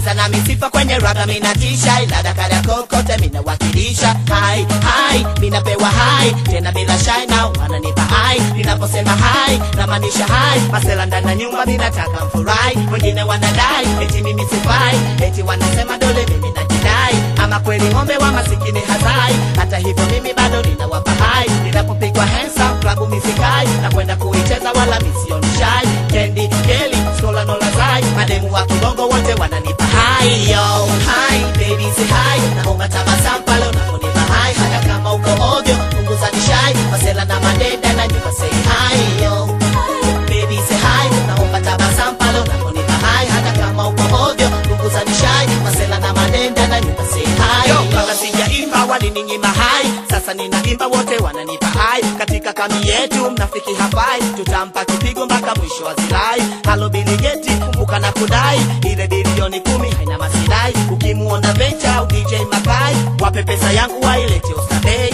Leta na misifa kwenye raga minatisha, ila dakara kokote minawakilisha. Hai, hai, minapewa hai, tena bila shy now wananipa hai. Ninaposema hai, namaanisha hai. Masela ndani ya nyumba minataka mfurahi. Wengine wanadai, eti mimi sifai, eti wanasema dole mimi najidai. Ama kweli ng'ombe wa masikini hazai, hata hivyo mimi bado ninawapa hai. Ninapopigwa handsome, klabu misikai, na kwenda kuicheza wala misioni shy. Candy, Kelly, Skola no lazai, mademu wa kibongo wote wananipa hai. Yo, hi, baby say hi, naomba tabasamu pale unaponipa hai. Hata kama uko ovyo, punguza nishai, masela na madenda na nyumba say hi. Yo, baby say hi, naomba tabasamu pale unaponipa hai. Hata kama uko ovyo, punguza nishai, masela na madenda na nyumba say hi. Yo, kama sijaimba walininyima hai, sasa ninaimba wote wananipa hai. Katika kami yetu mnafiki hafai, tutampa kipigo mpaka mwisho wa zilai. Halo biligeti kumbuka na kudai, ile bilioni 10 haina masilai. Ukimuona Venture au DJ Makai, wape pesa yangu wailete Oysterbay.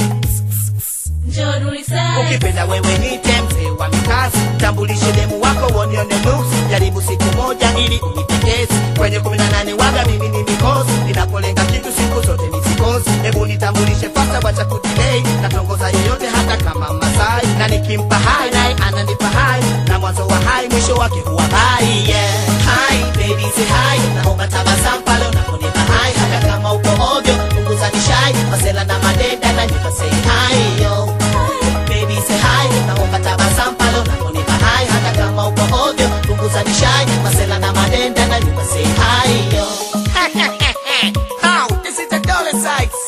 Ukipenda wewe nite mzee wa mikasi, tambulishe demu wako wonione moves. Jaribu siku moja ili unipendeze, kwenye 18 waga mimi ni mikosi. Ninapolenga kitu siku zote nisikosi. Hebu nitambulishe fasta wacha kudelay, natongoza yoyote hata kama Masai. Na nikimpa hai naye ananipa hai, na mwanzo wa hai mwisho wake huwa bye. Yeah, hi baby say hi, naomba tabasamu pale unaponipa hai. Hata kama uko ovyo punguza nishai, masela na madenda na nyumba say hi. Yo, baby say hi, naomba tabasamu pale unaponipa hai. Hata kama uko ovyo punguza nishai, masela na madenda na nyumba say hi. Yo, how this is the dollar size.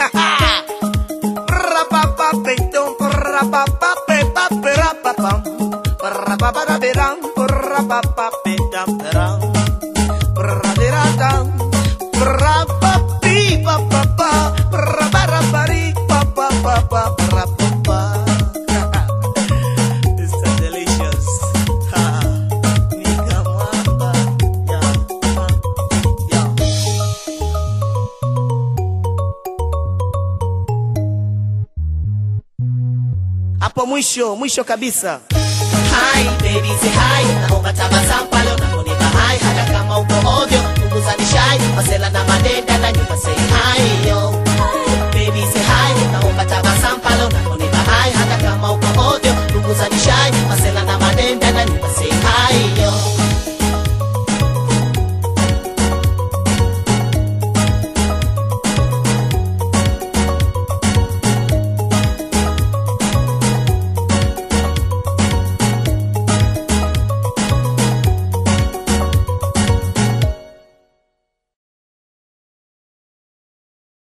Hapo mwisho kabisa. Hi baby say hi, naomba tabasamu pale unaponipa hai. Hata kama uko ovyo punguza nishai, masela na madenda na nyumba say hi. Yo, baby say hi, naomba tabasamu pale unaponipa hai. Hata kama uko ovyo punguza nishai, masela na madenda na nyumba say